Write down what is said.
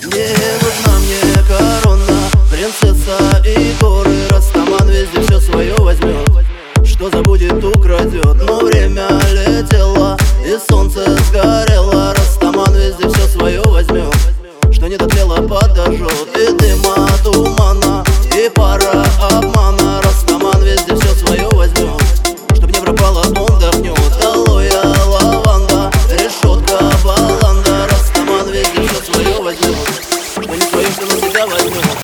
Не нужна мне корона, принцесса и горы. Растаман везде все свое возьмет, что забудет, украдет. Но время летело и солнце сгорело. Растаман везде все свое возьмет, что не дотлело, подожжет. И дыма